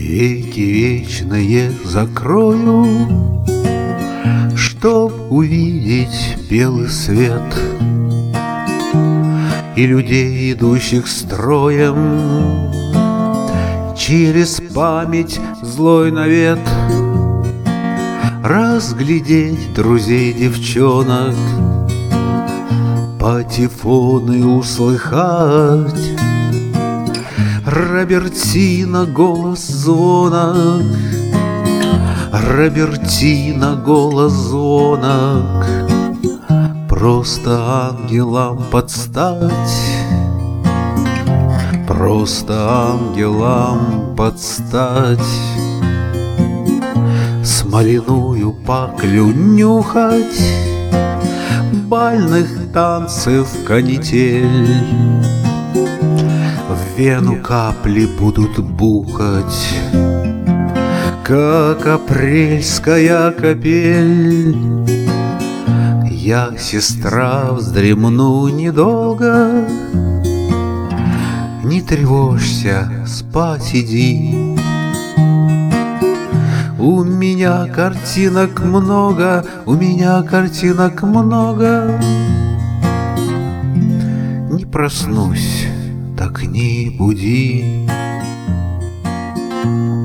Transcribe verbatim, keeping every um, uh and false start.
Веки вечные закрою, чтоб увидеть белый свет и людей, идущих строем через память злой навет, разглядеть друзей девчонок, патефоны услыхать, Робертино голос звонок, Робертино голос звонок, просто ангелам подстать, просто ангелам подстать. Смоляную паклю нюхать, бальных танцев канитель, в вену капли будут бухать, как апрельская капель. Я, сестра, вздремну недолго, не тревожься, спать иди. У меня картинок много, у меня картинок много. Не проснусь, так не буди.